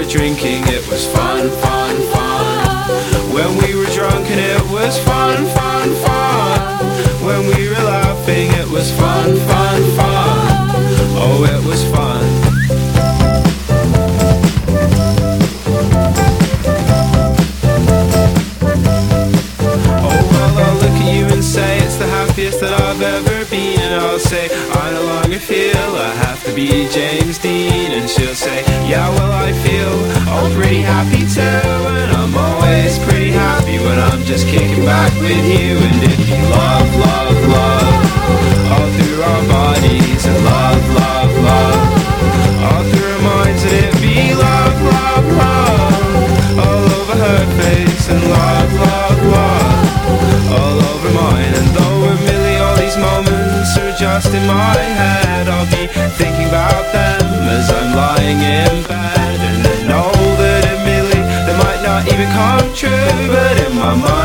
were drinking, it was fun, fun, fun. When we were drunk and it was fun, fun, fun. When we were laughing, it was fun, fun, fun. Oh, it was fun. Oh, well, I'll look at you and say it's the happiest that I've ever been. And I'll say, I no longer feel I have to be James Dean. And she'll say, yeah, well, I feel pretty happy too. And I'm always pretty happy when I'm just kicking back with you. And it'd be love, love, love all through our bodies. And love, love, love all through our minds. And it'd be love, love, love all over her face. And love, love, love all over mine. And though admittedly all these moments are just in my head, I'll be thinking about them as I'm lying in bed. And I know that admittedly they might not even come true, but in my mind